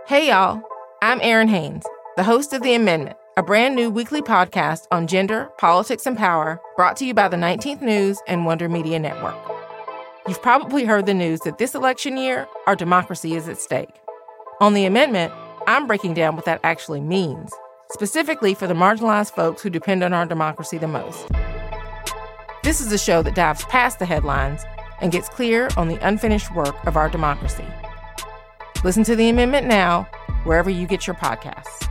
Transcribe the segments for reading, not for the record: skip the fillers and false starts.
Hey y'all, I'm Erin Haynes, the host of The Amendment, a brand new weekly podcast on gender, politics, and power, brought to you by the 19th News and Wonder Media Network. You've probably heard the news that this election year, our democracy is at stake. On The Amendment, I'm breaking down what that actually means, specifically for the marginalized folks who depend on our democracy the most. This is a show that dives past the headlines and gets clear on the unfinished work of our democracy. Listen to The Amendment now, wherever you get your podcasts.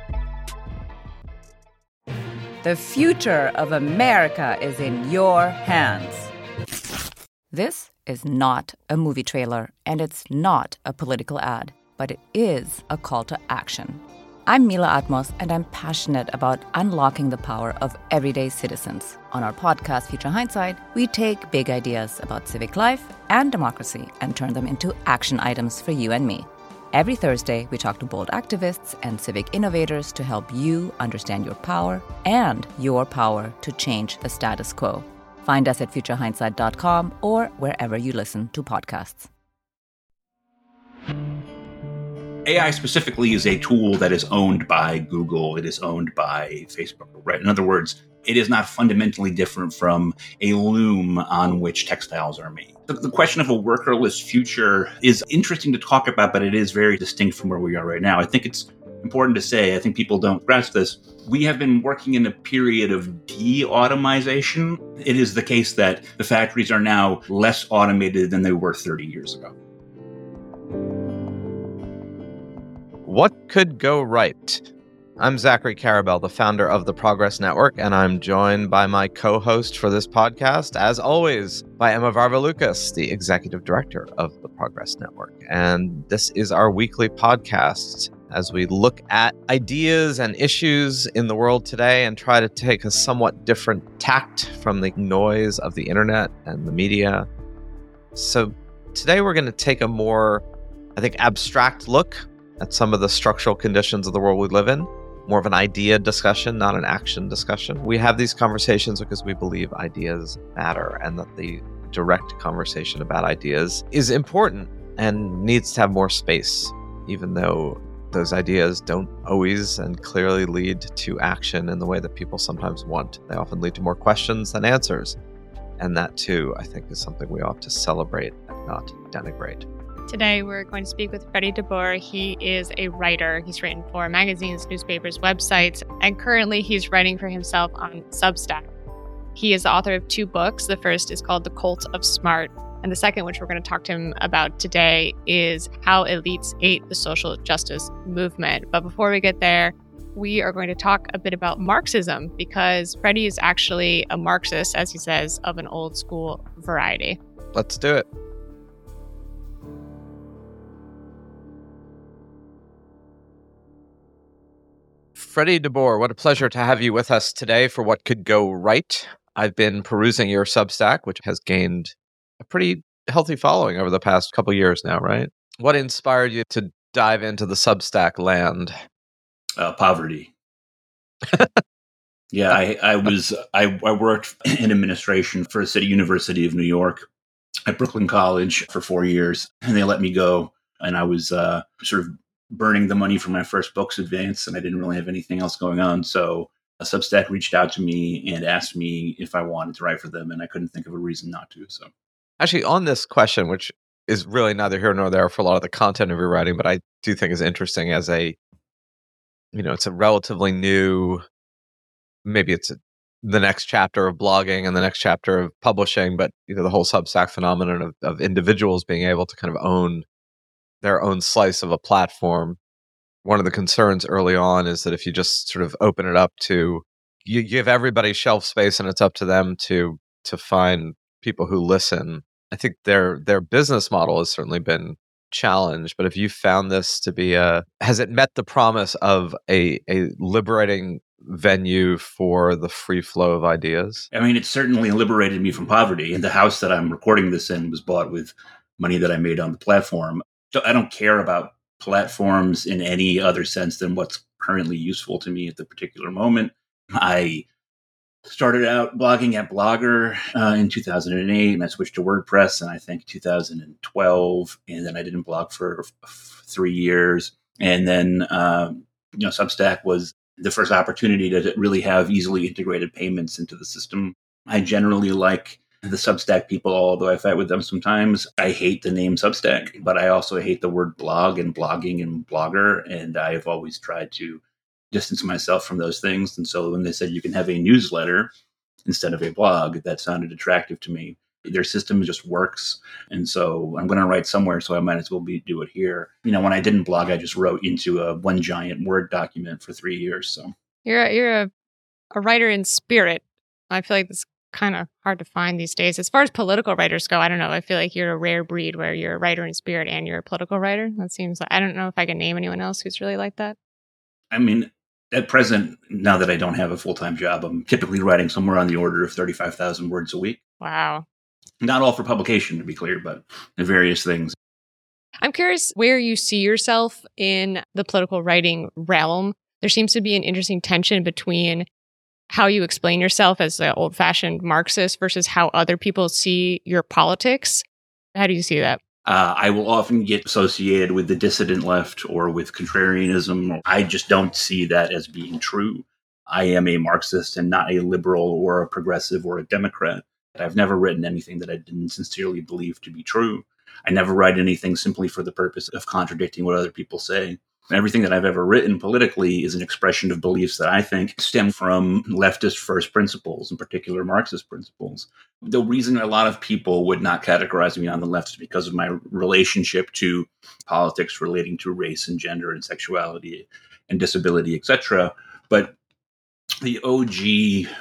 The future of America is in your hands. This is not a movie trailer, and it's not a political ad, but it is a call to action. I'm Mila Atmos, and I'm passionate about unlocking the power of everyday citizens. On our podcast, Future Hindsight, we take big ideas about civic life and democracy and turn them into action items for you and me. Every Thursday, we talk to bold activists and civic innovators to help you understand your power and your power to change the status quo. Find us at futurehindsight.com or wherever you listen to podcasts. AI specifically is a tool that is owned by Google. It is owned by Facebook, right? In other words, it is not fundamentally different from a loom on which textiles are made. The question of a workerless future is interesting to talk about, but it is very distinct from where we are right now. I think it's important to say, I think people don't grasp this, we have been working in a period of de-automization. It is the case that the factories are now less automated than they were 30 years ago. What could go right? I'm Zachary Karabell, the founder of the Progress Network, and I'm joined by my co-host for this podcast, as always, by Emma Varvaloucas, the executive director of the Progress Network. And this is our weekly podcast as we look at ideas and issues in the world today and try to take a somewhat different tact from the noise of the internet and the media. So today we're going to take a more, abstract look at some of the structural conditions of the world we live in, more of an idea discussion, not an action discussion. We have these conversations because we believe ideas matter and that the direct conversation about ideas is important and needs to have more space, even though those ideas don't always and clearly lead to action in the way that people sometimes want. They often lead to more questions than answers. And that, too, I think, is something we ought to celebrate and not denigrate. Today, we're going to speak with Freddie DeBoer. He is a writer. He's written for magazines, newspapers, websites, and currently he's writing for himself on Substack. He is the author of 2 books. The first is called The Cult of Smart, and the second, which we're going to talk to him about today, is How Elites Ate the Social Justice Movement. But before we get there, we are going to talk a bit about Marxism, because Freddie is actually a Marxist, as he says, of an old school variety. Let's do it. Freddie DeBoer, what a pleasure to have you with us today for What Could Go Right. I've been perusing your Substack, which has gained a pretty healthy following over the past couple years now, right? What inspired you to dive into the Substack land? Poverty. Yeah, I worked in administration for the City University of New York at Brooklyn College for 4 years, and they let me go. And I was sort of burning the money for my first book's advance, and I didn't really have anything else going on. So Substack reached out to me and asked me if I wanted to write for them, and I couldn't think of a reason not to. So, actually, on this question, which is really neither here nor there for a lot of the content of your writing, but I do think is interesting as it's a relatively new, maybe it's the next chapter of blogging and the next chapter of publishing, but the whole Substack phenomenon of individuals being able to kind of own their own slice of a platform. One of the concerns early on is that if you just sort of open it up to, you give everybody shelf space and it's up to them to find people who listen. I think their business model has certainly been challenged, but have you found this to be has it met the promise of a liberating venue for the free flow of ideas? I mean, it certainly liberated me from poverty. And the house that I'm recording this in was bought with money that I made on the platform. So I don't care about platforms in any other sense than what's currently useful to me at the particular moment. I started out blogging at Blogger in 2008, and I switched to WordPress in, I think, 2012. And then I didn't blog for 3 years. And then, Substack was the first opportunity to really have easily integrated payments into the system. I generally like the Substack people, although I fight with them sometimes. I hate the name Substack, but I also hate the word blog and blogging and blogger. And I've always tried to distance myself from those things. And so when they said you can have a newsletter instead of a blog, that sounded attractive to me. Their system just works. And so I'm going to write somewhere, so I might as well do it here. When I didn't blog, I just wrote into a one giant Word document for 3 years. So you're a writer in spirit. I feel like it's kind of hard to find these days. As far as political writers go, I don't know. I feel like you're a rare breed where you're a writer in spirit and you're a political writer. That seems like, I don't know if I can name anyone else who's really like that. I mean, at present, now that I don't have a full-time job, I'm typically writing somewhere on the order of 35,000 words a week. Wow. Not all for publication, to be clear, but various things. I'm curious where you see yourself in the political writing realm. There seems to be an interesting tension between how you explain yourself as an old-fashioned Marxist versus how other people see your politics. How do you see that? I will often get associated with the dissident left or with contrarianism. I just don't see that as being true. I am a Marxist and not a liberal or a progressive or a Democrat. I've never written anything that I didn't sincerely believe to be true. I never write anything simply for the purpose of contradicting what other people say. Everything that I've ever written politically is an expression of beliefs that I think stem from leftist first principles, in particular Marxist principles. The reason a lot of people would not categorize me on the left is because of my relationship to politics relating to race and gender and sexuality and disability, etc. But the OG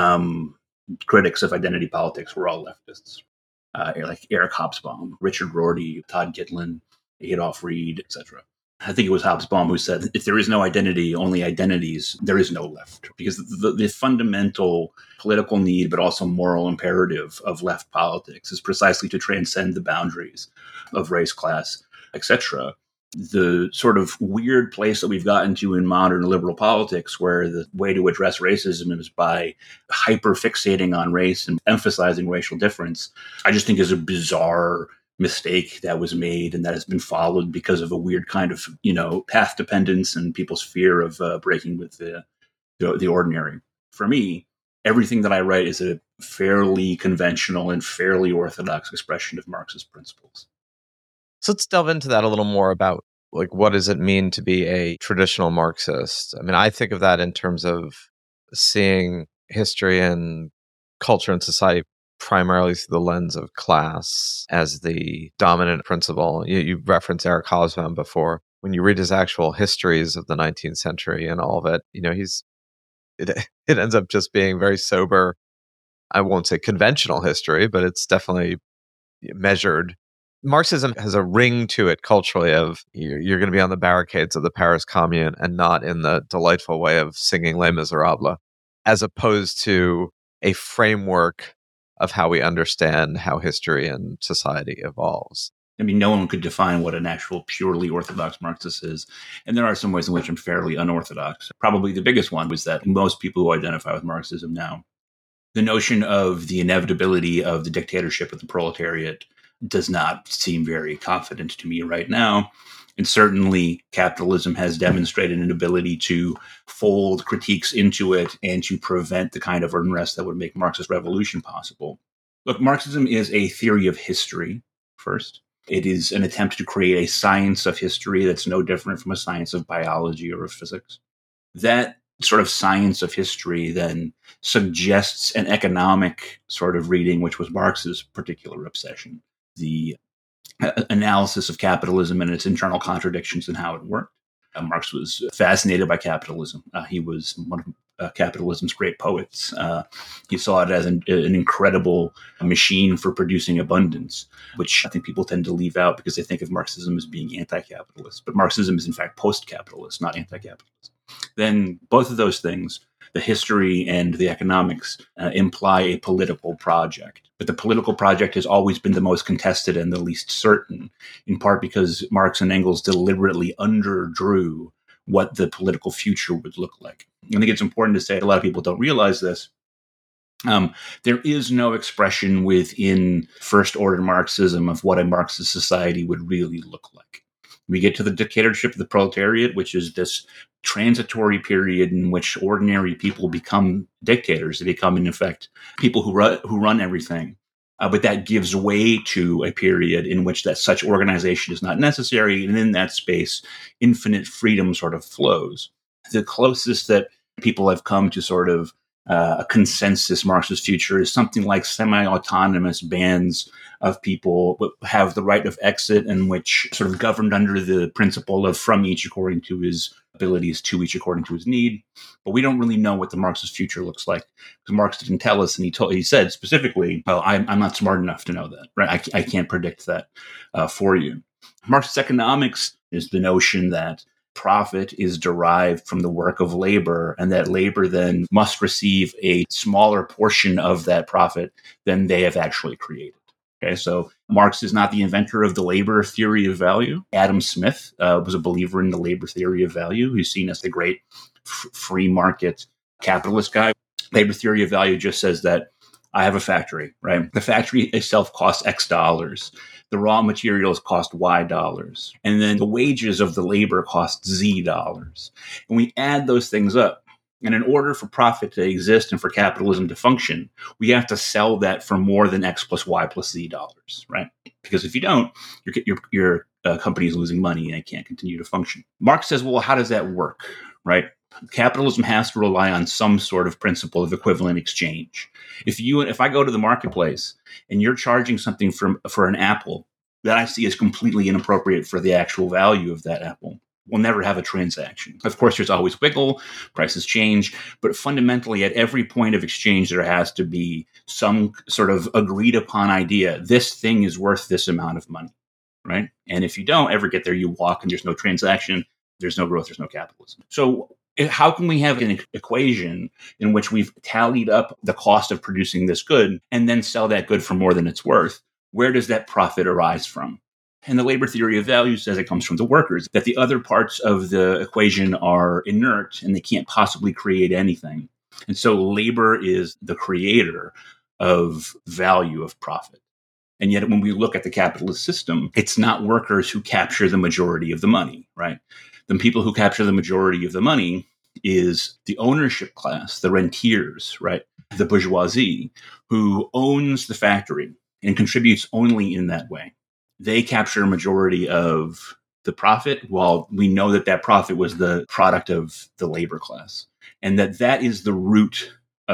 critics of identity politics were all leftists, like Eric Hobsbawm, Richard Rorty, Todd Gitlin, Adolph Reed, etc. I think it was Hobsbawm who said, if there is no identity, only identities, there is no left. Because the fundamental political need, but also moral imperative of left politics is precisely to transcend the boundaries of race, class, etc. The sort of weird place that we've gotten to in modern liberal politics, where the way to address racism is by hyper-fixating on race and emphasizing racial difference, I just think is a bizarre mistake that was made and that has been followed because of a weird kind of, path dependence and people's fear of breaking with the ordinary. For me, everything that I write is a fairly conventional and fairly orthodox expression of Marxist principles. So let's delve into that a little more about, what does it mean to be a traditional Marxist? I mean, I think of that in terms of seeing history and culture and society primarily through the lens of class as the dominant principle. You referenced Eric Hobsbawm before. When you read his actual histories of the 19th century and all of it, it ends up just being very sober. I won't say conventional history, but it's definitely measured. Marxism has a ring to it culturally of you're going to be on the barricades of the Paris Commune and not in the delightful way of singing Les Miserables, as opposed to a framework of how we understand how history and society evolves. I mean, no one could define what an actual purely orthodox Marxist is. And there are some ways in which I'm fairly unorthodox. Probably the biggest one was that most people who identify with Marxism now, the notion of the inevitability of the dictatorship of the proletariat does not seem very confident to me right now. And certainly capitalism has demonstrated an ability to fold critiques into it and to prevent the kind of unrest that would make Marxist revolution possible. Look, Marxism is a theory of history, first. It is an attempt to create a science of history that's no different from a science of biology or of physics. That sort of science of history then suggests an economic sort of reading, which was Marx's particular obsession. The analysis of capitalism and its internal contradictions and how it worked. Marx was fascinated by capitalism. He was one of capitalism's great poets. He saw it as an incredible machine for producing abundance, which I think people tend to leave out because they think of Marxism as being anti-capitalist. But Marxism is in fact post-capitalist, not anti-capitalist. Then both of those things, the history and the economics, imply a political project. But the political project has always been the most contested and the least certain, in part because Marx and Engels deliberately underdrew what the political future would look like. I think it's important to say, a lot of people don't realize this, there is no expression within first-order Marxism of what a Marxist society would really look like. We get to the dictatorship of the proletariat, which is this transitory period in which ordinary people become dictators. They become, in effect, people who run everything. But that gives way to a period in which that such organization is not necessary. And in that space, infinite freedom sort of flows. The closest that people have come to sort of a consensus Marxist future is something like semi-autonomous bands of people who have the right of exit and which sort of governed under the principle of from each according to his abilities, to each according to his need. But we don't really know what the Marxist future looks like because Marx didn't tell us, and he said specifically, well, I'm not smart enough to know that, right? I can't predict that for you. Marxist economics is the notion that profit is derived from the work of labor, and that labor then must receive a smaller portion of that profit than they have actually created. Okay, so Marx is not the inventor of the labor theory of value. Adam Smith was a believer in the labor theory of value, who's seen as the great free market capitalist guy. Labor theory of value just says that I have a factory, right? The factory itself costs X dollars. The raw materials cost Y dollars. And then the wages of the labor cost Z dollars. And we add those things up. And in order for profit to exist and for capitalism to function, we have to sell that for more than X plus Y plus Z dollars, right? Because if you don't, your company is losing money and it can't continue to function. Marx says, well, how does that work, right? Capitalism has to rely on some sort of principle of equivalent exchange. If I go to the marketplace and you're charging something for an apple that I see as completely inappropriate for the actual value of that apple, we'll never have a transaction. Of course, there's always wiggle, prices change, but fundamentally at every point of exchange, there has to be some sort of agreed upon idea. This thing is worth this amount of money, right? And if you don't ever get there, you walk and there's no transaction, there's no growth, there's no capitalism. So how can we have an equation in which we've tallied up the cost of producing this good and then sell that good for more than it's worth? Where does that profit arise from? And the labor theory of value says it comes from the workers, that the other parts of the equation are inert and they can't possibly create anything. And so labor is the creator of value, of profit. And yet when we look at the capitalist system, it's not workers who capture the majority of the money, right? The people who capture the majority of the money is the ownership class, the rentiers, right? The bourgeoisie, who owns the factory and contributes only in that way. They capture a majority of the profit, while we know that profit was the product of the labor class. And that is the root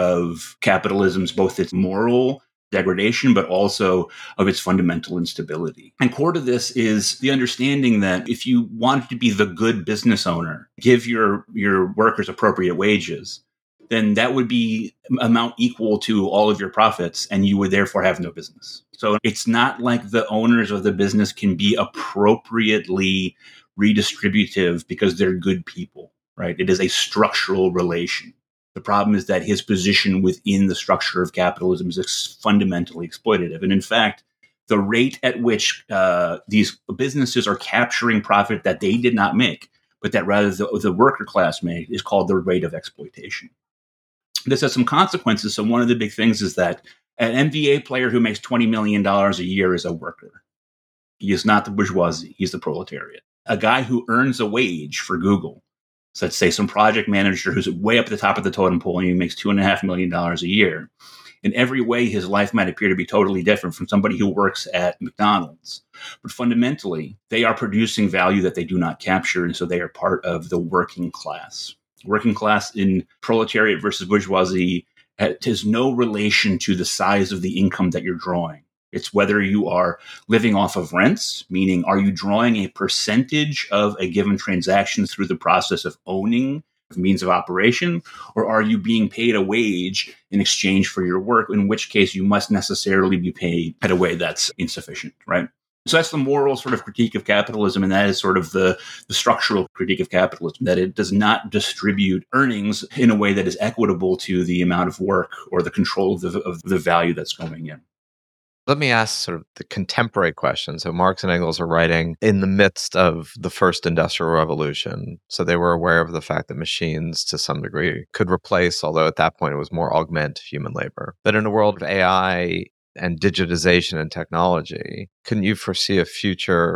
of capitalism's, both its moral degradation, but also of its fundamental instability. And core to this is the understanding that if you want to be the good business owner, give your workers appropriate wages, then that would be amount equal to all of your profits, and you would therefore have no business. So it's not like the owners of the business can be appropriately redistributive because they're good people, right? It is a structural relation. The problem is that his position within the structure of capitalism is fundamentally exploitative. And in fact, the rate at which these businesses are capturing profit that they did not make, but that rather the worker class made, is called the rate of exploitation. This has some consequences. So one of the big things is that an MBA player who makes $20 million a year is a worker. He is not the bourgeoisie. He's the proletariat. A guy who earns a wage for Google, so let's say some project manager who's way up at the top of the totem pole and he makes $2.5 million a year. In every way, his life might appear to be totally different from somebody who works at McDonald's. But fundamentally, they are producing value that they do not capture, and so they are part of the working class. Working class in proletariat versus bourgeoisie has no relation to the size of the income that you're drawing. It's whether you are living off of rents, meaning are you drawing a percentage of a given transaction through the process of owning the means of operation, or are you being paid a wage in exchange for your work, in which case you must necessarily be paid at a way that's insufficient, right? So that's the moral sort of critique of capitalism, and that is sort of the structural critique of capitalism, that it does not distribute earnings in a way that is equitable to the amount of work or the control of the value that's going in. Let me ask sort of the contemporary question. So Marx and Engels are writing in the midst of the first industrial revolution. So they were aware of the fact that machines to some degree could replace, although at that point it was more augment human labor. But in a world of AI and digitization and technology, can you foresee a future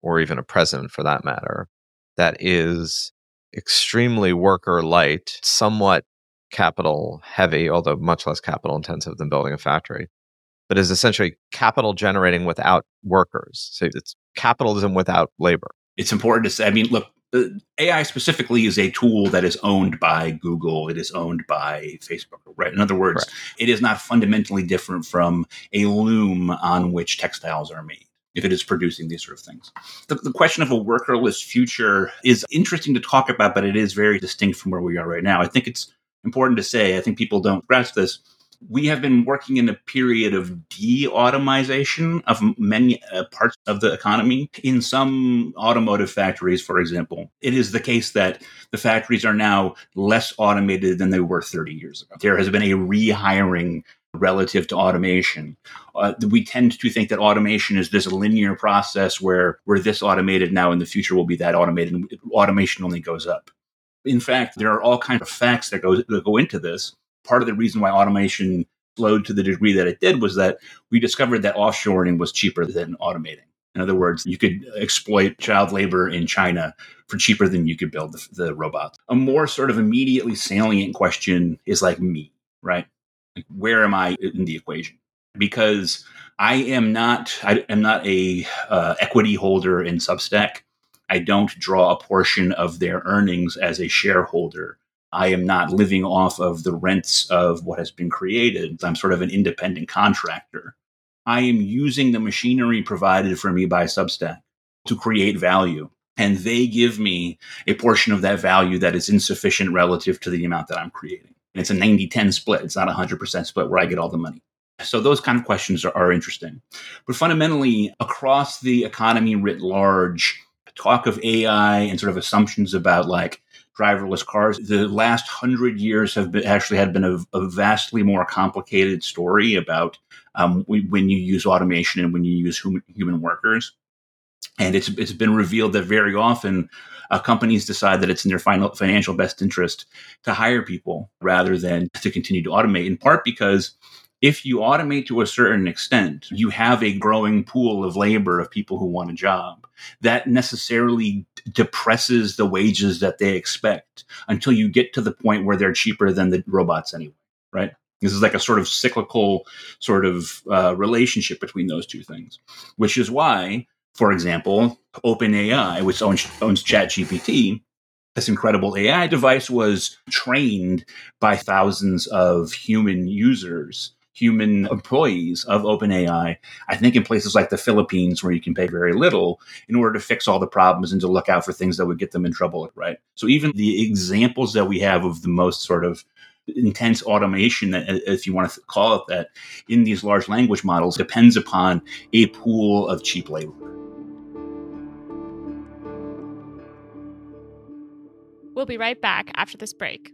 or even a president for that matter, that is extremely worker light, somewhat capital heavy, although much less capital intensive than building a factory, but is essentially capital generating without workers. So it's capitalism without labor. It's important to say, I mean, look, AI specifically is a tool that is owned by Google. It is owned by Facebook, right? In other words, Correct. It is not fundamentally different from a loom on which textiles are made, if it is producing these sort of things. The question of a workerless future is interesting to talk about, but it is very distinct from where we are right now. I think it's important to say, I think people don't grasp this. We have been working in a period of de-automization of many parts of the economy. In some automotive factories, for example, it is the case that the factories are now less automated than they were 30 years ago. There has been a rehiring relative to automation. We tend to think that automation is this linear process where we're this automated now, in the future will be that automated, and automation only goes up. In fact, there are all kinds of facts that go into this. Part of the reason why automation slowed to the degree that it did was that we discovered that offshoring was cheaper than automating. In other words, you could exploit child labor in China for cheaper than you could build the robots. A more sort of immediately salient question is like me, right? Like, where am I in the equation? Because I am not a equity holder in Substack. I don't draw a portion of their earnings as a shareholder. I am not living off of the rents of what has been created. I'm sort of an independent contractor. I am using the machinery provided for me by Substack to create value. And they give me a portion of that value that is insufficient relative to the amount that I'm creating. And it's a 90-10 split. It's not a 100% split where I get all the money. So those kind of questions are interesting. But fundamentally, across the economy writ large, talk of AI and sort of assumptions about like driverless cars, the last 100 years have been a vastly more complicated story about when you use automation and when you use human workers. And it's been revealed that very often companies decide that it's in their financial best interest to hire people rather than to continue to automate, in part because if you automate to a certain extent, you have a growing pool of labor of people who want a job. That necessarily depresses the wages that they expect until you get to the point where they're cheaper than the robots anyway, right? This is like a sort of cyclical sort of relationship between those two things, which is why, for example, OpenAI, which owns ChatGPT, this incredible AI device was trained by thousands of human users, human employees of OpenAI, I think in places like the Philippines where you can pay very little in order to fix all the problems and to look out for things that would get them in trouble, right? So even the examples that we have of the most sort of intense automation, if you want to call it that, in these large language models depends upon a pool of cheap labor. We'll be right back after this break.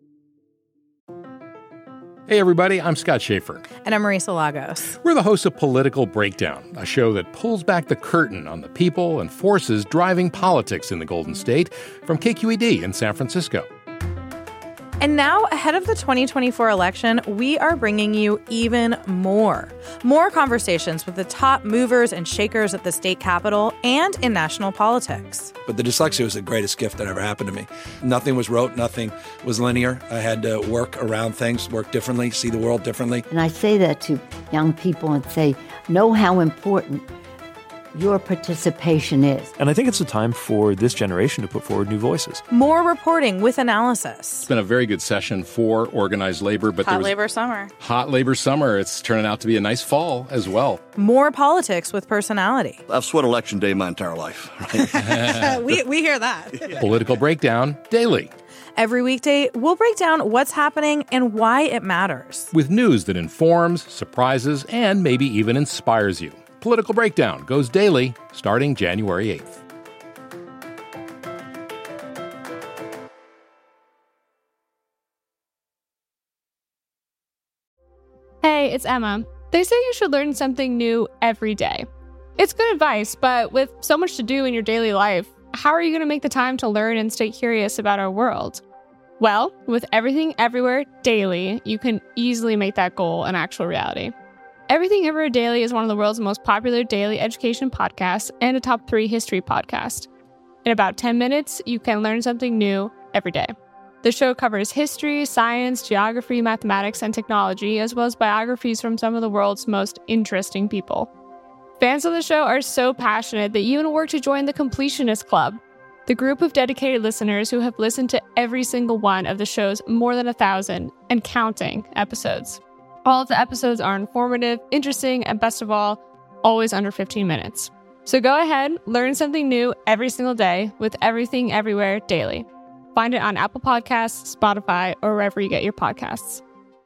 Hey everybody, I'm Scott Schaefer. And I'm Marisa Lagos. We're the hosts of Political Breakdown, a show that pulls back the curtain on the people and forces driving politics in the Golden State from KQED in San Francisco. And now, ahead of the 2024 election, we are bringing you even more conversations with the top movers and shakers at the state capitol and in national politics. But the dyslexia was the greatest gift that ever happened to me. Nothing was rote, nothing was linear. I had to work around things, work differently, see the world differently. And I say that to young people and say, know how important your participation is. And I think it's a time for this generation to put forward new voices. More reporting with analysis. It's been a very good session for organized labor. But Hot labor summer. Hot labor summer. It's turning out to be a nice fall as well. More politics with personality. I've sweat election day my entire life. Right? we hear that. Political Breakdown daily. Every weekday, we'll break down what's happening and why it matters. With news that informs, surprises, and maybe even inspires you. Political Breakdown goes daily starting January 8th. Hey, it's Emma. They say you should learn something new every day. It's good advice, but with so much to do in your daily life, how are you going to make the time to learn and stay curious about our world? Well, with Everything Everywhere Daily, you can easily make that goal an actual reality. Everything Everywhere Daily is one of the world's most popular daily education podcasts and a top 3 history podcast. In about 10 minutes, you can learn something new every day. The show covers history, science, geography, mathematics, and technology, as well as biographies from some of the world's most interesting people. Fans of the show are so passionate they even work to join the Completionist Club, the group of dedicated listeners who have listened to every single one of the show's more than 1,000 and counting episodes. All of the episodes are informative, interesting, and best of all, always under 15 minutes. So go ahead, learn something new every single day with Everything Everywhere Daily. Find it on Apple Podcasts, Spotify, or wherever you get your podcasts.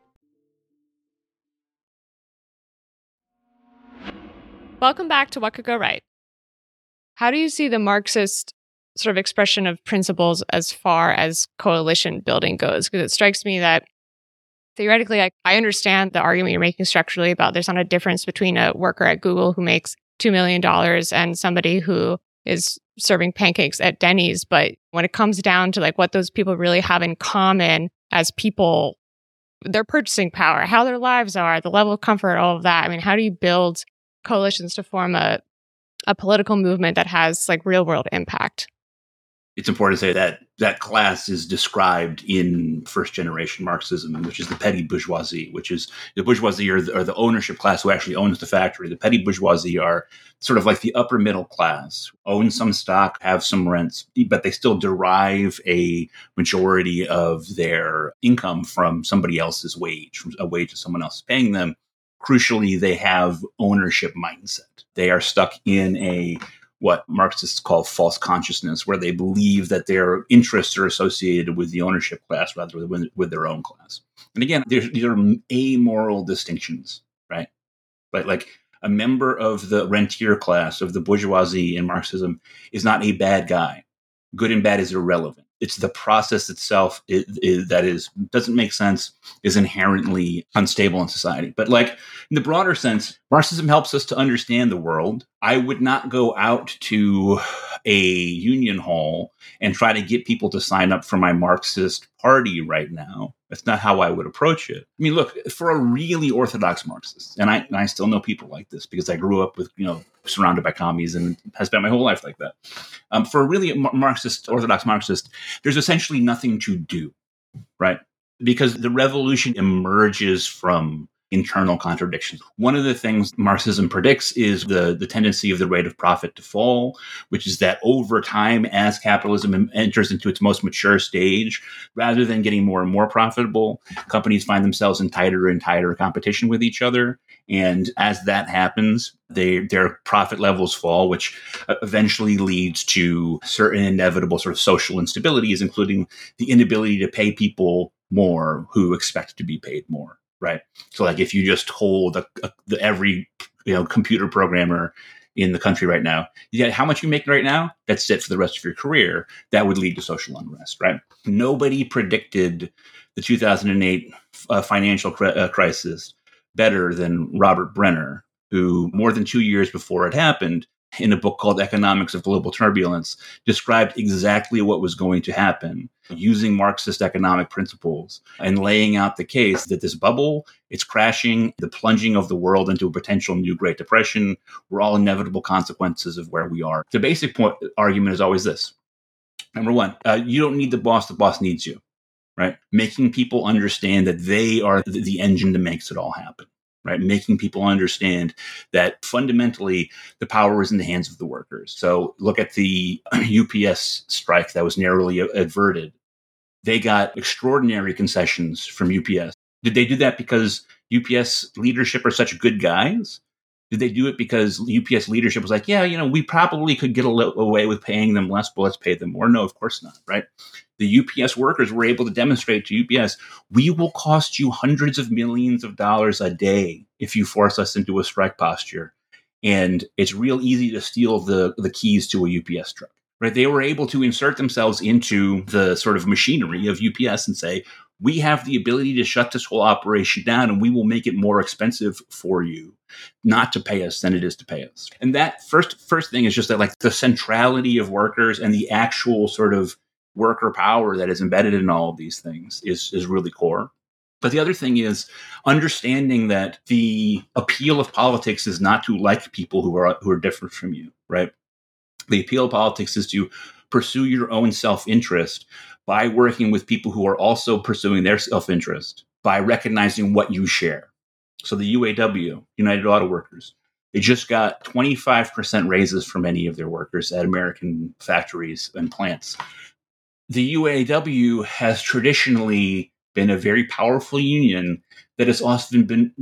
Welcome back to What Could Go Right. How do you see the Marxist sort of expression of principles as far as coalition building goes? Because it strikes me that theoretically, I understand the argument you're making structurally about there's not a difference between a worker at Google who makes $2 million and somebody who is serving pancakes at Denny's. But when it comes down to like what those people really have in common as people, their purchasing power, how their lives are, the level of comfort, all of that. I mean, how do you build coalitions to form a political movement that has like real world impact? It's important to say that that class is described in first generation Marxism, which is the petty bourgeoisie, which is the bourgeoisie or the ownership class who actually owns the factory. The petty bourgeoisie are sort of like the upper middle class, own some stock, have some rents, but they still derive a majority of their income from somebody else's wage, from a wage that someone else is paying them. Crucially, they have ownership mindset. They are stuck in what Marxists call false consciousness, where they believe that their interests are associated with the ownership class rather than with their own class. And again, these are amoral distinctions, right? But like a member of the rentier class, of the bourgeoisie in Marxism, is not a bad guy. Good and bad is irrelevant. It's the process itself that doesn't make sense, is inherently unstable in society. But like in the broader sense, Marxism helps us to understand the world. I would not go out to a union hall and try to get people to sign up for my Marxist party right now. That's not how I would approach it. I mean, look, for a really orthodox Marxist, and I still know people like this because I grew up with, surrounded by commies and have spent my whole life like that. For a really orthodox Marxist, there's essentially nothing to do, right? Because the revolution emerges from internal contradictions. One of the things Marxism predicts is the tendency of the rate of profit to fall, which is that over time, as capitalism enters into its most mature stage, rather than getting more and more profitable, companies find themselves in tighter and tighter competition with each other. And as that happens, their profit levels fall, which eventually leads to certain inevitable sort of social instabilities, including the inability to pay people more who expect to be paid more. Right. So like if you just told every computer programmer in the country right now, how much you make right now, that's it for the rest of your career, that would lead to social unrest. Right. Nobody predicted the 2008 financial crisis better than Robert Brenner, who more than 2 years before it happened, in a book called Economics of Global Turbulence, described exactly what was going to happen using Marxist economic principles and laying out the case that this bubble, it's crashing, the plunging of the world into a potential new Great Depression, were all inevitable consequences of where we are. The basic argument is always this. Number one, you don't need the boss needs you, right? Making people understand that they are the engine that makes it all happen. Right, making people understand that fundamentally the power is in the hands of the workers. So look at the UPS strike that was narrowly averted. They got extraordinary concessions from UPS. Did they do that because UPS leadership are such good guys? Did they do it because UPS leadership was like, we probably could get away with paying them less, but let's pay them more? No, of course not, right? The UPS workers were able to demonstrate to UPS, we will cost you hundreds of millions of dollars a day if you force us into a strike posture. And it's real easy to steal the keys to a UPS truck, right? They were able to insert themselves into the sort of machinery of UPS and say, we have the ability to shut this whole operation down and we will make it more expensive for you not to pay us than it is to pay us. And that first thing is just that like the centrality of workers and the actual sort of worker power that is embedded in all of these things is really core. But the other thing is understanding that the appeal of politics is not to like people who are different from you, right? The appeal of politics is to pursue your own self-interest by working with people who are also pursuing their self-interest, by recognizing what you share. So the UAW, United Auto Workers, they just got 25% raises for many of their workers at American factories and plants. The UAW has traditionally been a very powerful union that has often been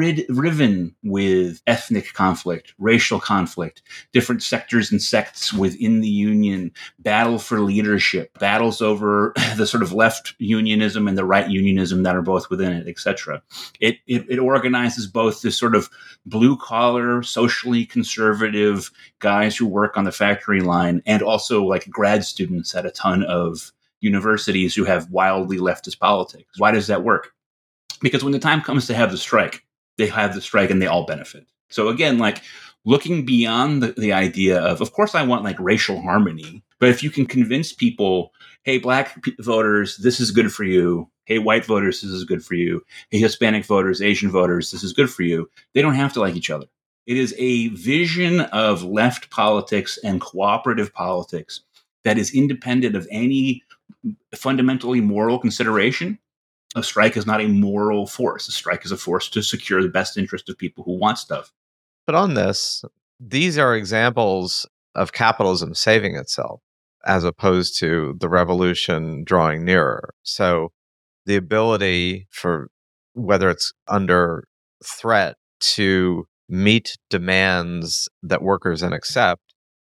riven with ethnic conflict, racial conflict, different sectors and sects within the union, battle for leadership, battles over the sort of left unionism and the right unionism that are both within it, etc. It organizes both this sort of blue-collar, socially conservative guys who work on the factory line and also like grad students at a ton of universities who have wildly leftist politics. Why does that work? Because when the time comes to have the strike, they have the strike and they all benefit. So again, like looking beyond the idea of course, I want like racial harmony, but if you can convince people, hey, black voters, this is good for you. Hey, white voters, this is good for you. Hey, Hispanic voters, Asian voters, this is good for you. They don't have to like each other. It is a vision of left politics and cooperative politics that is independent of any fundamentally moral consideration. A strike is not a moral force. A strike is a force to secure the best interest of people who want stuff. But on this, these are examples of capitalism saving itself as opposed to the revolution drawing nearer. So the ability for whether it's under threat to meet demands that workers then accept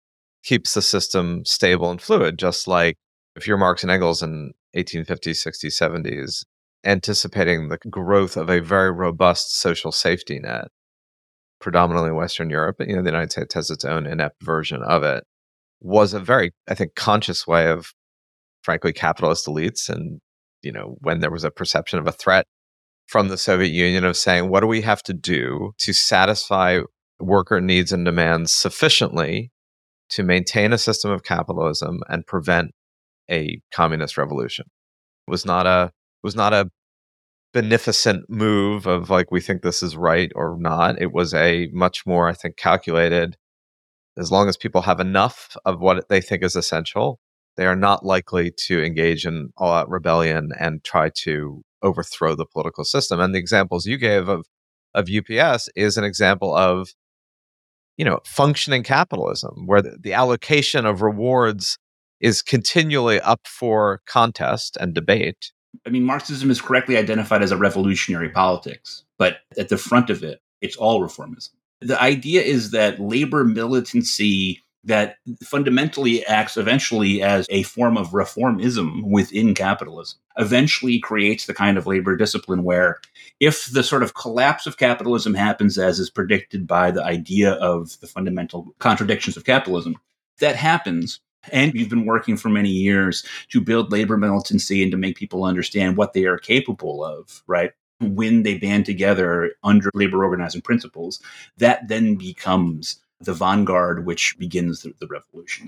keeps the system stable and fluid, just like if you're Marx and Engels in 1850s, 60s, 70s, anticipating the growth of a very robust social safety net, predominantly in Western Europe, but the United States has its own inept version of it, was a very, I think, conscious way of, frankly, capitalist elites. And, when there was a perception of a threat from the Soviet Union of saying, what do we have to do to satisfy worker needs and demands sufficiently to maintain a system of capitalism and prevent a communist revolution? It was not a beneficent move of like, we think this is right or not. It was a much more, I think, calculated, as long as people have enough of what they think is essential, they are not likely to engage in all-out rebellion and try to overthrow the political system. And the examples you gave of UPS is an example of, functioning capitalism, where the allocation of rewards is continually up for contest and debate. I mean, Marxism is correctly identified as a revolutionary politics, but at the front of it, it's all reformism. The idea is that labor militancy that fundamentally acts eventually as a form of reformism within capitalism eventually creates the kind of labor discipline where if the sort of collapse of capitalism happens as is predicted by the idea of the fundamental contradictions of capitalism, that happens. And you've been working for many years to build labor militancy and to make people understand what they are capable of, right? When they band together under labor organizing principles, that then becomes the vanguard which begins the revolution.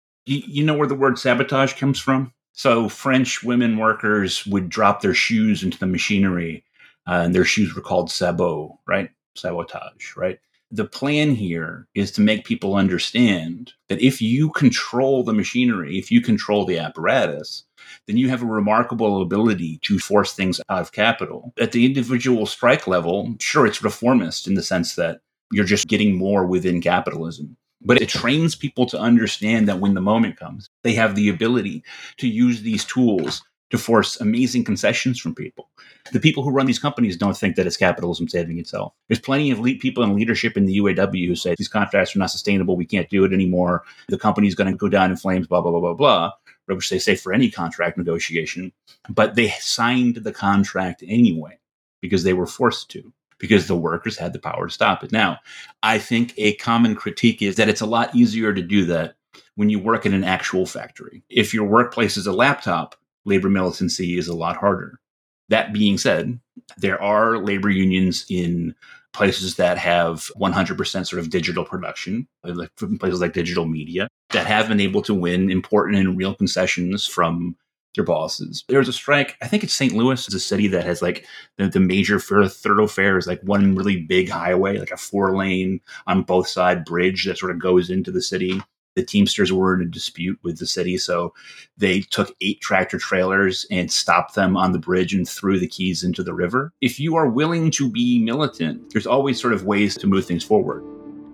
You know where the word sabotage comes from? So French women workers would drop their shoes into the machinery, and their shoes were called sabots, right? Sabotage, right? The plan here is to make people understand that if you control the machinery, if you control the apparatus, then you have a remarkable ability to force things out of capital. At the individual strike level, sure, it's reformist in the sense that you're just getting more within capitalism. But it trains people to understand that when the moment comes, they have the ability to use these tools to force amazing concessions from people. The people who run these companies don't think that it's capitalism saving itself. There's plenty of people in leadership in the UAW who say these contracts are not sustainable. We can't do it anymore. The company's going to go down in flames, blah, blah, blah, blah, blah, which they say for any contract negotiation. But they signed the contract anyway because they were forced to, because the workers had the power to stop it. Now, I think a common critique is that it's a lot easier to do that when you work in an actual factory. If your workplace is a laptop, labor militancy is a lot harder. That being said, there are labor unions in places that have 100% sort of digital production, like places like digital media, that have been able to win important and real concessions from their bosses. There was a strike. I think it's St. Louis is a city that has like the major thoroughfare is like one really big highway, like a 4-lane on both side bridge that sort of goes into the city. The Teamsters were in a dispute with the city, so they took 8 tractor trailers and stopped them on the bridge and threw the keys into the river. If you are willing to be militant, there's always sort of ways to move things forward.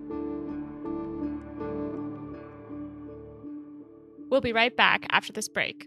We'll be right back after this break.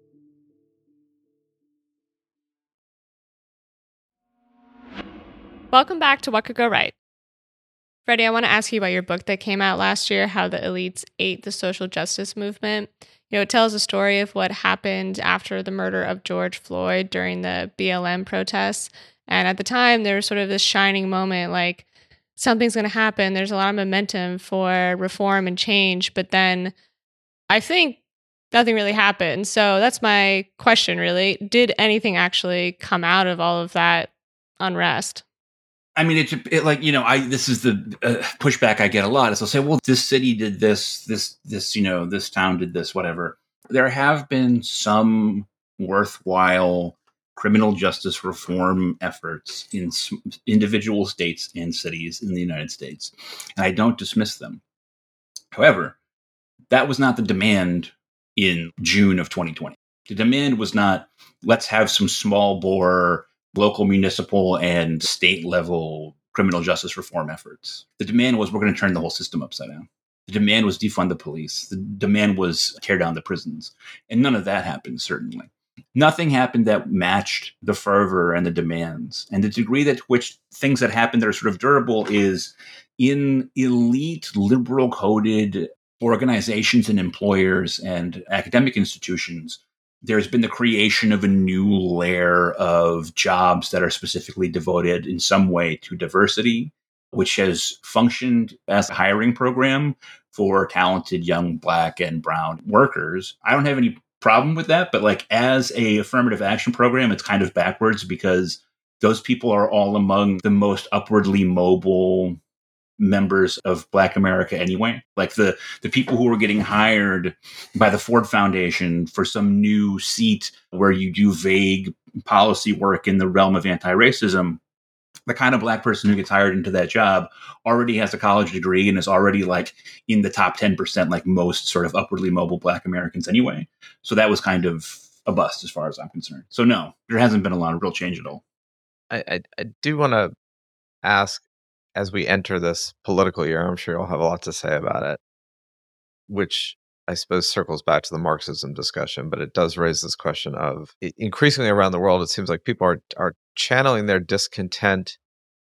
Welcome back to What Could Go Right. Freddie, I want to ask you about your book that came out last year, How the Elites Ate the Social Justice Movement. It tells a story of what happened after the murder of George Floyd during the BLM protests. And at the time, there was sort of this shining moment, like something's going to happen. There's a lot of momentum for reform and change. But then I think nothing really happened. So that's my question, really. Did anything actually come out of all of that unrest? I mean, this is the pushback I get a lot. Is I'll say, well, this city did this, this town did this, whatever. There have been some worthwhile criminal justice reform efforts in individual states and cities in the United States, and I don't dismiss them. However, that was not the demand in June of 2020. The demand was not, let's have some small bore local, municipal, and state level criminal justice reform efforts. The demand was, we're going to turn the whole system upside down. The demand was defund the police. The demand was tear down the prisons. And none of that happened, certainly. Nothing happened that matched the fervor and the demands. And the degree that which things that happened that are sort of durable is in elite, liberal coded organizations and employers and academic institutions. There's been the creation of a new layer of jobs that are specifically devoted in some way to diversity, which has functioned as a hiring program for talented young Black and brown workers. I don't have any problem with that, but like as a affirmative action program, it's kind of backwards because those people are all among the most upwardly mobile members of Black America anyway. Like the people who were getting hired by the Ford Foundation for some new seat where you do vague policy work in the realm of anti-racism, the kind of Black person who gets hired into that job already has a college degree and is already like in the top 10%, like most sort of upwardly mobile Black Americans anyway. So that was kind of a bust as far as I'm concerned. So no, there hasn't been a lot of real change at all. I do want to ask, as we enter this political year, I'm sure you'll have a lot to say about it, which I suppose circles back to the Marxism discussion, but it does raise this question of increasingly around the world, it seems like people are channeling their discontent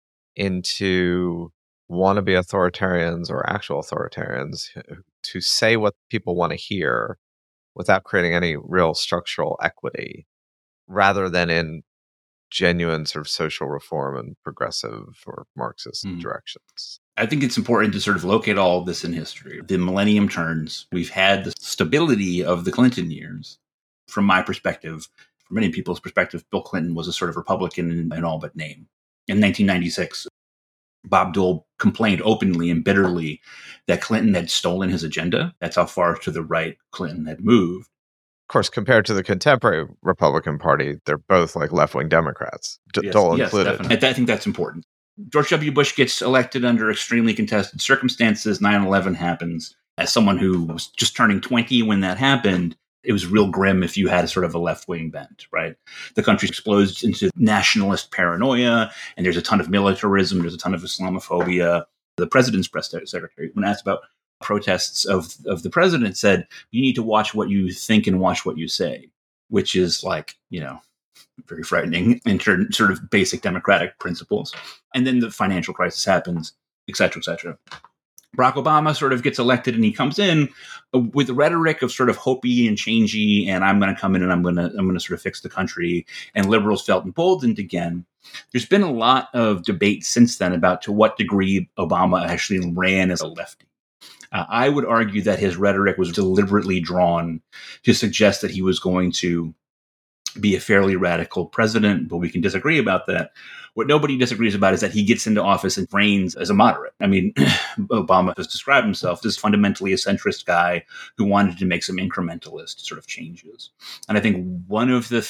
into wannabe authoritarians or actual authoritarians to say what people want to hear without creating any real structural equity, rather than in genuine sort of social reform and progressive or Marxist directions. I think it's important to sort of locate all of this in history. The millennium turns. We've had the stability of the Clinton years. From my perspective, from many people's perspective, Bill Clinton was a sort of Republican in all but name. In 1996, Bob Dole complained openly and bitterly that Clinton had stolen his agenda. That's how far to the right Clinton had moved. Of course, compared to the contemporary Republican Party, they're both like left-wing Democrats, Dole included. Definitely. I think that's important. George W. Bush gets elected under extremely contested circumstances. 9/11 happens. As someone who was just turning 20 when that happened, it was real grim if you had a sort of a left-wing bent, right? The country explodes into nationalist paranoia, and there's a ton of militarism, there's a ton of Islamophobia. The president's press secretary, when asked about protests of the president, said, you need to watch what you think and watch what you say, which is like, very frightening in sort of basic democratic principles. And then the financial crisis happens, et cetera, et cetera. Barack Obama sort of gets elected and he comes in with the rhetoric of sort of hopey and changey, and I'm going to come in and I'm going to sort of fix the country. And liberals felt emboldened again. There's been a lot of debate since then about to what degree Obama actually ran as a lefty. I would argue that his rhetoric was deliberately drawn to suggest that he was going to be a fairly radical president, but we can disagree about that. What nobody disagrees about is that he gets into office and reigns as a moderate. I mean, Obama has described himself as fundamentally a centrist guy who wanted to make some incrementalist sort of changes. And I think one of the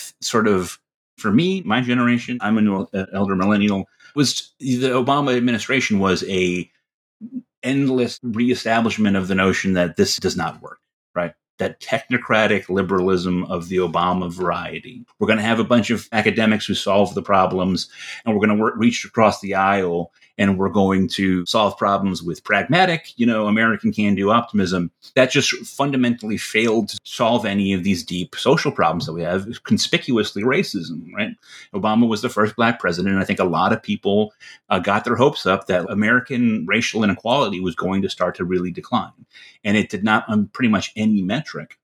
for me, my generation, I'm an elder millennial, was the Obama administration was a endless reestablishment of the notion that this does not work, right? That technocratic liberalism of the Obama variety. We're going to have a bunch of academics who solve the problems, and we're going to reach across the aisle, and we're going to solve problems with pragmatic, American can-do optimism. That just fundamentally failed to solve any of these deep social problems that we have, conspicuously racism, right? Obama was the first Black president, and I think a lot of people got their hopes up that American racial inequality was going to start to really decline. And it did not on pretty much any metric.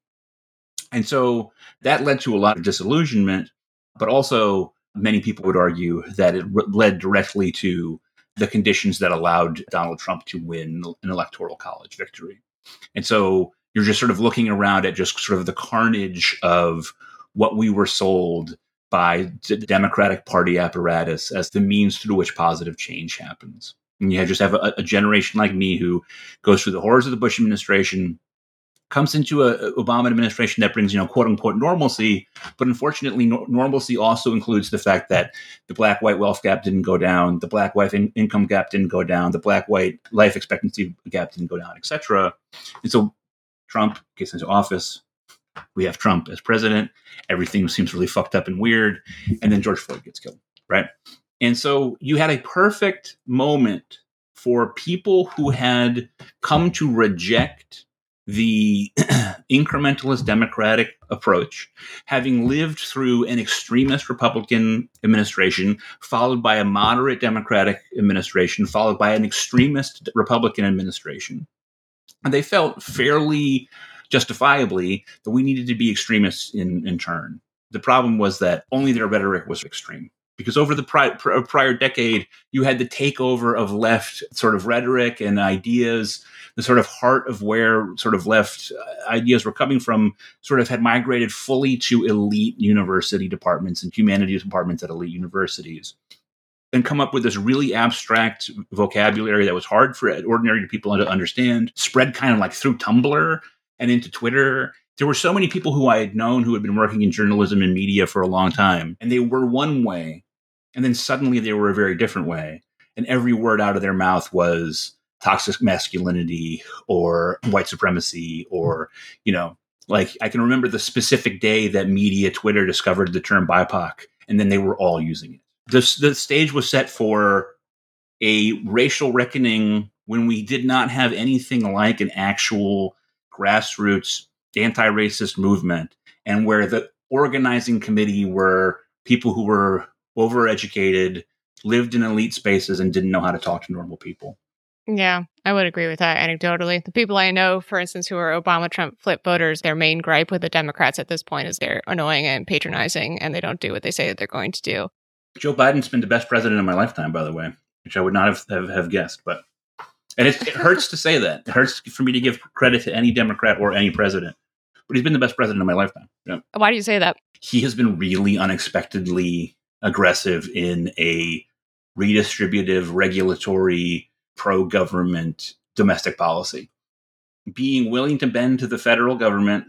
And so that led to a lot of disillusionment, but also many people would argue that it led directly to the conditions that allowed Donald Trump to win an electoral college victory. And so you're just sort of looking around at just sort of the carnage of what we were sold by the Democratic Party apparatus as the means through which positive change happens. And you just have a generation like me who goes through the horrors of the Bush administration, comes into an Obama administration that brings, quote unquote, normalcy. But unfortunately, normalcy also includes the fact that the Black-white wealth gap didn't go down, the Black-white income gap didn't go down, the Black-white life expectancy gap didn't go down, etc. And so Trump gets into office. We have Trump as president. Everything seems really fucked up and weird. And then George Floyd gets killed, right? And so you had a perfect moment for people who had come to reject the incrementalist Democratic approach, having lived through an extremist Republican administration, followed by a moderate Democratic administration, followed by an extremist Republican administration. And they felt fairly justifiably that we needed to be extremists in turn. The problem was that only their rhetoric was extreme. Because over the prior decade, you had the takeover of left sort of rhetoric and ideas, the sort of heart of where sort of left ideas were coming from sort of had migrated fully to elite university departments and humanities departments at elite universities, and come up with this really abstract vocabulary that was hard for ordinary people to understand, spread kind of like through Tumblr and into Twitter. There were so many people who I had known who had been working in journalism and media for a long time, and they were one way, and then suddenly they were a very different way. And every word out of their mouth was toxic masculinity or white supremacy or, like I can remember the specific day that media Twitter discovered the term BIPOC, and then they were all using it. The stage was set for a racial reckoning when we did not have anything like an actual grassroots anti-racist movement, and where the organizing committee were people who were overeducated, lived in elite spaces, and didn't know how to talk to normal people. Yeah, I would agree with that anecdotally. The people I know, for instance, who are Obama-Trump flip voters, their main gripe with the Democrats at this point is they're annoying and patronizing, and they don't do what they say that they're going to do. Joe Biden's been the best president of my lifetime, by the way, which I would not have guessed. But and it hurts to say that. It hurts for me to give credit to any Democrat or any president. But he's been the best president of my lifetime. Yeah. Why do you say that? He has been really unexpectedly aggressive in a redistributive, regulatory, pro-government domestic policy. Being willing to bend to the federal government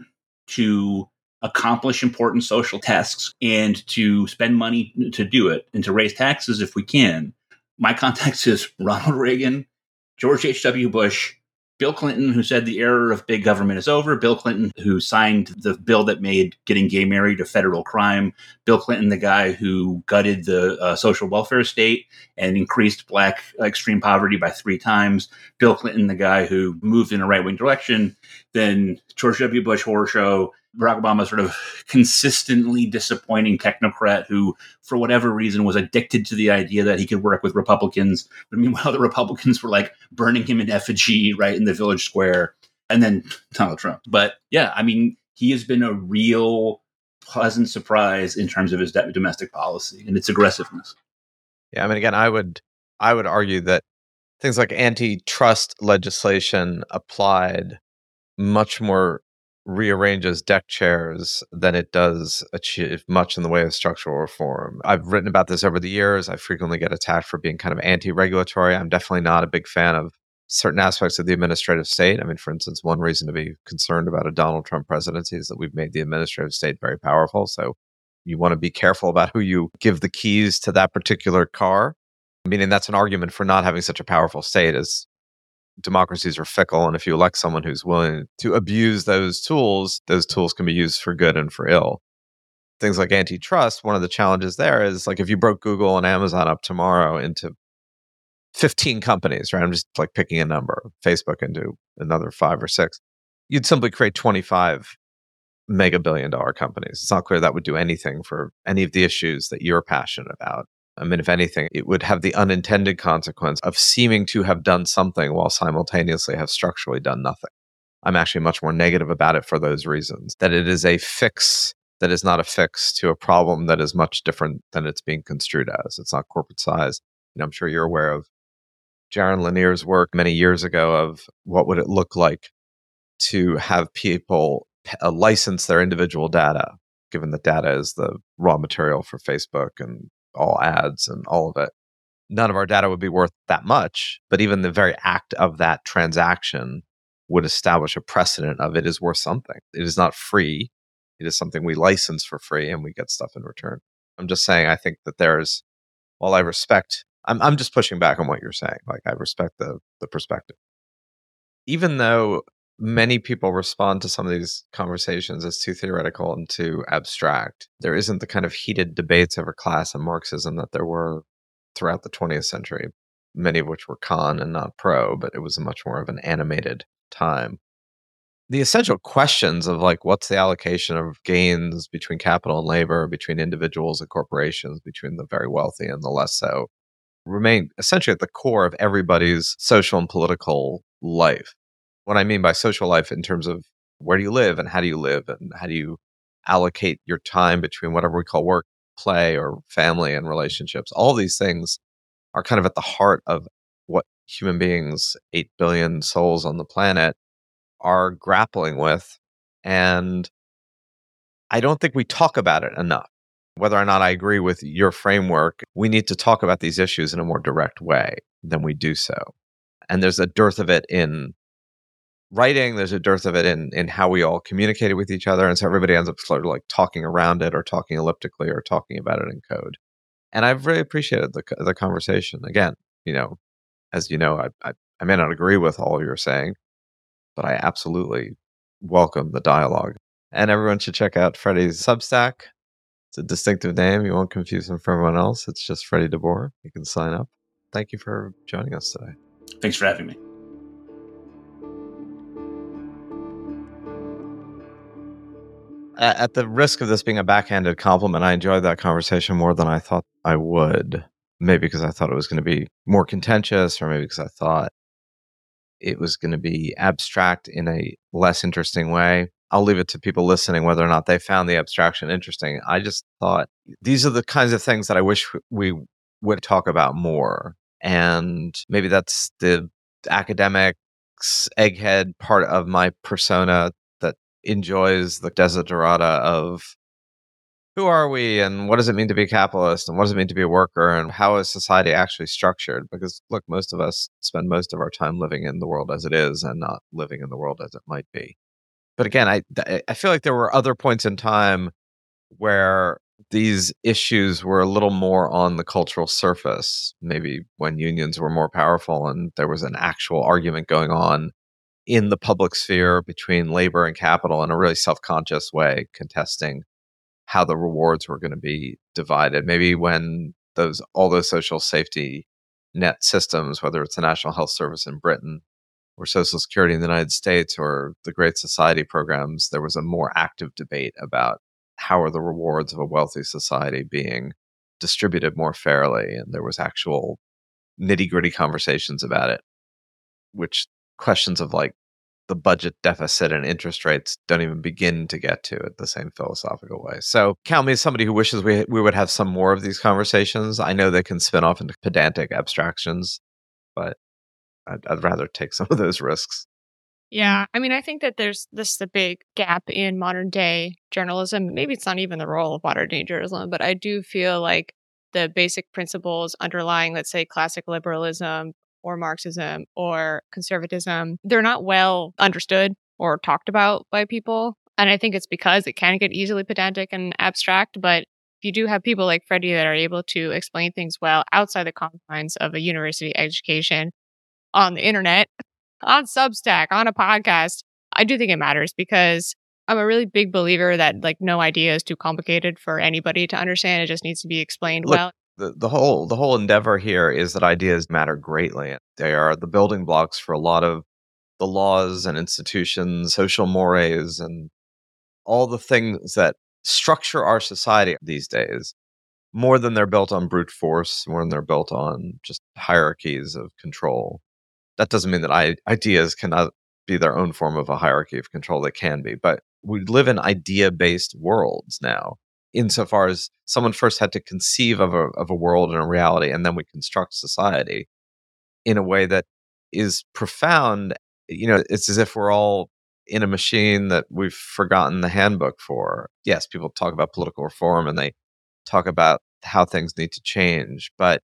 to accomplish important social tasks and to spend money to do it and to raise taxes if we can. My context is Ronald Reagan, George H.W. Bush, Bill Clinton, who said the era of big government is over. Bill Clinton, who signed the bill that made getting gay married a federal crime. Bill Clinton, the guy who gutted the social welfare state and increased Black extreme poverty by 3 times. Bill Clinton, the guy who moved in a right-wing direction. Then George W. Bush horror show. Barack Obama, sort of consistently disappointing technocrat who, for whatever reason, was addicted to the idea that he could work with Republicans. But meanwhile, the Republicans were like burning him in effigy right in the village square. And then Donald Trump. But yeah, I mean, he has been a real pleasant surprise in terms of his domestic policy and its aggressiveness. Yeah, I mean, again, I would argue that things like antitrust legislation applied much more rearranges deck chairs than it does achieve much in the way of structural reform. I've written about this over the years. I frequently get attacked for being kind of anti-regulatory. I'm definitely not a big fan of certain aspects of the administrative state. I mean, for instance, one reason to be concerned about a Donald Trump presidency is that we've made the administrative state very powerful. So you want to be careful about who you give the keys to that particular car. Meaning that's an argument for not having such a powerful state, as democracies are fickle. And if you elect someone who's willing to abuse those tools can be used for good and for ill. Things like antitrust, one of the challenges there is like if you broke Google and Amazon up tomorrow into 15 companies, right? I'm just like picking a number, Facebook into another 5 or 6, you'd simply create 25 mega billion-dollar companies. It's not clear that would do anything for any of the issues that you're passionate about. I mean, if anything, it would have the unintended consequence of seeming to have done something while simultaneously have structurally done nothing. I'm actually much more negative about it for those reasons, that it is a fix that is not a fix to a problem that is much different than it's being construed as. It's not corporate size. I'm sure you're aware of Jaron Lanier's work many years ago of what would it look like to have people license their individual data, given that data is the raw material for Facebook and all ads and all of it. None of our data would be worth that much, but even the very act of that transaction would establish a precedent of it is worth something. It is not free. It is something we license for free and we get stuff in return. I'm just saying, I think that there's, while I respect, I'm just pushing back on what you're saying. Like, I respect the perspective. Even though many people respond to some of these conversations as too theoretical and too abstract, there isn't the kind of heated debates over class and Marxism that there were throughout the 20th century, many of which were con and not pro, but it was much more of an animated time. The essential questions of like, what's the allocation of gains between capital and labor, between individuals and corporations, between the very wealthy and the less so, remain essentially at the core of everybody's social and political life. What I mean by social life in terms of where do you live and how do you allocate your time between whatever we call work, play, or family and relationships. All these things are kind of at the heart of what human beings, 8 billion souls on the planet, are grappling with. And I don't think we talk about it enough. Whether or not I agree with your framework, we need to talk about these issues in a more direct way than we do so. And there's a dearth of it in writing, there's a dearth of it in how we all communicated with each other. And so everybody ends up sort of like talking around it or talking elliptically or talking about it in code. And I've really appreciated the conversation. Again, as you know, I may not agree with all you're saying, but I absolutely welcome the dialogue. And everyone should check out Freddie's Substack. It's a distinctive name. You won't confuse him for everyone else. It's just Freddie DeBoer. You can sign up. Thank you for joining us today. Thanks for having me. At the risk of this being a backhanded compliment, I enjoyed that conversation more than I thought I would. Maybe because I thought it was going to be more contentious, or maybe because I thought it was going to be abstract in a less interesting way. I'll leave it to people listening whether or not they found the abstraction interesting. I just thought these are the kinds of things that I wish we would talk about more. And maybe that's the academics, egghead part of my persona that enjoys the desiderata of who are we and what does it mean to be a capitalist and what does it mean to be a worker and how is society actually structured? Because look, most of us spend most of our time living in the world as it is and not living in the world as it might be. But again, I feel like there were other points in time where these issues were a little more on the cultural surface, maybe when unions were more powerful and there was an actual argument going on in the public sphere between labor and capital in a really self-conscious way, contesting how the rewards were going to be divided. Maybe when all those social safety net systems, whether it's the National Health Service in Britain or Social Security in the United States or the Great Society programs, there was a more active debate about how are the rewards of a wealthy society being distributed more fairly. And there was actual nitty-gritty conversations about it, which questions of like the budget deficit and interest rates don't even begin to get to it the same philosophical way. So count me as somebody who wishes we would have some more of these conversations. I know they can spin off into pedantic abstractions, but I'd rather take some of those risks. Yeah, I mean, I think that this is a big gap in modern day journalism. Maybe it's not even the role of modern day journalism, but I do feel like the basic principles underlying, let's say, classic liberalism or Marxism or conservatism, they're not well understood or talked about by people. And I think it's because it can get easily pedantic and abstract. But if you do have people like Freddie that are able to explain things well outside the confines of a university education on the internet, on Substack, on a podcast, I do think it matters because I'm a really big believer that like no idea is too complicated for anybody to understand. It just needs to be explained well. The whole endeavor here is that ideas matter greatly. They are the building blocks for a lot of the laws and institutions, social mores, and all the things that structure our society these days, more than they're built on brute force, more than they're built on just hierarchies of control. That doesn't mean that ideas cannot be their own form of a hierarchy of control. They can be, but we live in idea-based worlds now, insofar as someone first had to conceive of a world and a reality, and then we construct society in a way that is profound. You know, it's as if we're all in a machine that we've forgotten the handbook for. Yes, people talk about political reform and they talk about how things need to change, but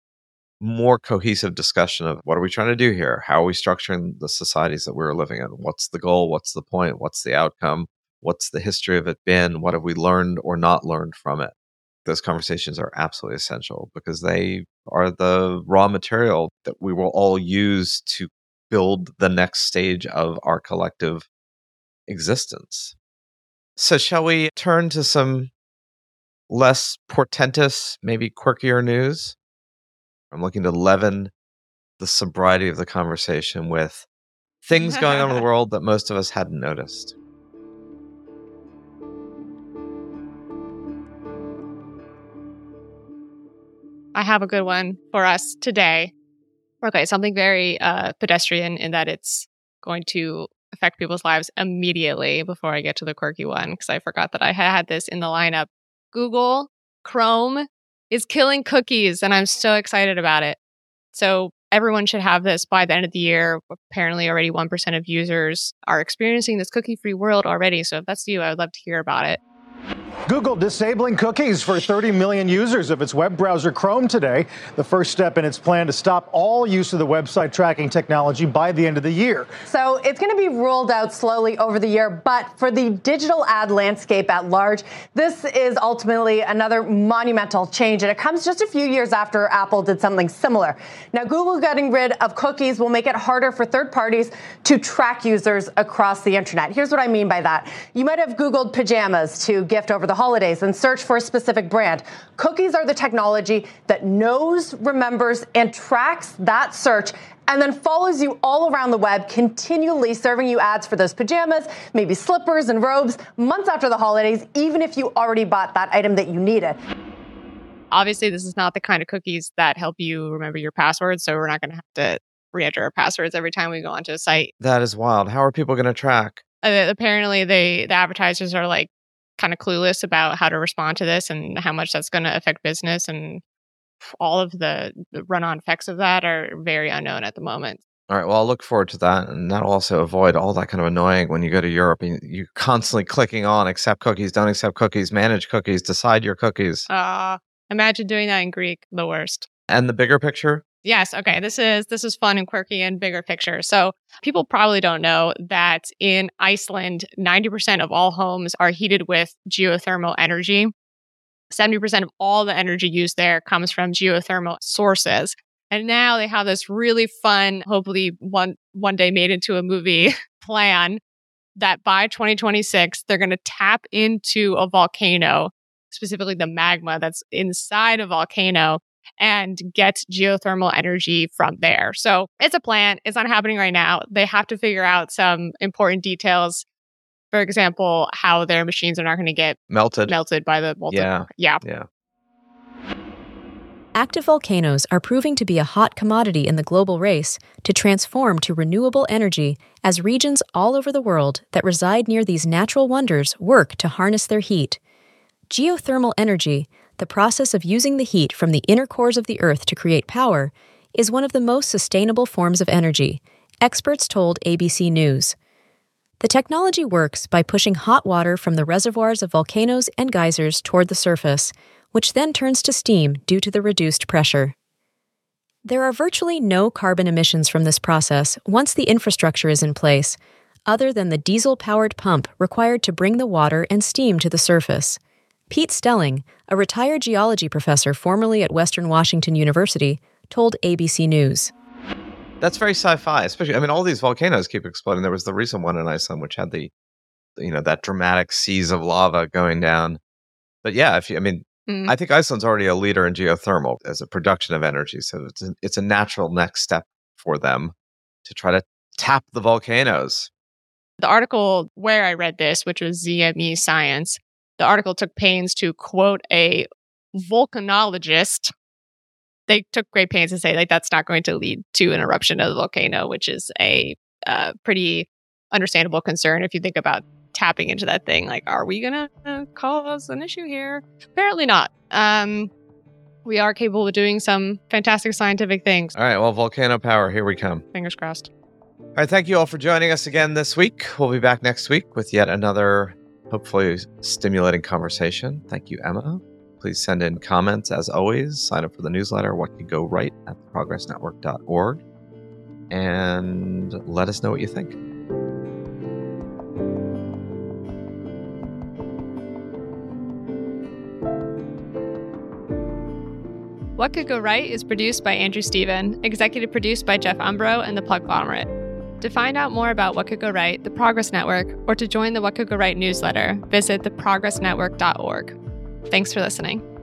more cohesive discussion of what are we trying to do here? How are we structuring the societies that we're living in? What's the goal? What's the point? What's the outcome? What's the history of it been? What have we learned or not learned from it? Those conversations are absolutely essential because they are the raw material that we will all use to build the next stage of our collective existence. So shall we turn to some less portentous, maybe quirkier news? I'm looking to leaven the sobriety of the conversation with things going on in the world that most of us hadn't noticed. I have a good one for us today. Okay, something very pedestrian in that it's going to affect people's lives immediately before I get to the quirky one, because I forgot that I had this in the lineup. Google Chrome is killing cookies, and I'm so excited about it. So everyone should have this by the end of the year. Apparently already 1% of users are experiencing this cookie-free world already. So if that's you, I would love to hear about it. Google disabling cookies for 30 million users of its web browser Chrome today, the first step in its plan to stop all use of the website tracking technology by the end of the year. So it's going to be rolled out slowly over the year, but for the digital ad landscape at large, this is ultimately another monumental change, and it comes just a few years after Apple did something similar. Now, Google getting rid of cookies will make it harder for third parties to track users across the internet. Here's what I mean by that. You might have Googled pajamas to gift over the holidays and search for a specific brand. Cookies are the technology that knows, remembers, and tracks that search and then follows you all around the web, continually serving you ads for those pajamas, maybe slippers and robes, months after the holidays, even if you already bought that item that you needed. Obviously, this is not the kind of cookies that help you remember your passwords, so we're not going to have to re-enter our passwords every time we go onto a site. That is wild. How are people going to track? Apparently, the advertisers are like kind of clueless about how to respond to this and how much that's going to affect business, and all of the run-on effects of that are very unknown at the moment. All right, well, I'll look forward to that, and that'll also avoid all that kind of annoying when you go to Europe and you're constantly clicking on accept cookies, don't accept cookies, manage cookies, decide your cookies. Imagine doing that in Greek, the worst. And the bigger picture? Yes. Okay. This is fun and quirky and bigger picture. So people probably don't know that in Iceland, 90% of all homes are heated with geothermal energy. 70% of all the energy used there comes from geothermal sources. And now they have this really fun, hopefully one day made into a movie plan that by 2026, they're going to tap into a volcano, specifically the magma that's inside a volcano, and get geothermal energy from there. So it's a plan. It's not happening right now. They have to figure out some important details. For example, how their machines are not going to get melted by the molten. Yeah. Active volcanoes are proving to be a hot commodity in the global race to transform to renewable energy as regions all over the world that reside near these natural wonders work to harness their heat. Geothermal energy, the process of using the heat from the inner cores of the Earth to create power, is one of the most sustainable forms of energy experts told ABC News. The technology works by pushing hot water from the reservoirs of volcanoes and geysers toward the surface, which then turns to steam due to the reduced pressure. There are virtually no carbon emissions from this process once the infrastructure is in place, other than the diesel-powered pump required to bring the water and steam to the surface. Pete Stelling, a retired geology professor formerly at Western Washington University, told ABC News. That's very sci-fi, especially, all these volcanoes keep exploding. There was the recent one in Iceland, which had that dramatic seas of lava going down. But yeah, I think Iceland's already a leader in geothermal as a production of energy. So it's a natural next step for them to try to tap the volcanoes. The article where I read this, which was ZME Science, the article took pains to quote a volcanologist. They took great pains to say that's not going to lead to an eruption of the volcano, which is a pretty understandable concern if you think about tapping into that thing. Are we going to cause an issue here? Apparently not. We are capable of doing some fantastic scientific things. All right, well, volcano power, here we come. Fingers crossed. All right, thank you all for joining us again this week. We'll be back next week with yet another, hopefully, stimulating conversation. Thank you, Emma. Please send in comments, as always. Sign up for the newsletter, What Could Go Right, at theprogressnetwork.org. And let us know what you think. What Could Go Right is produced by Andrew Steven, executive produced by Jeff Umbro and the Pluglomerate. To find out more about What Could Go Right, the Progress Network, or to join the What Could Go Right newsletter, visit theprogressnetwork.org. Thanks for listening.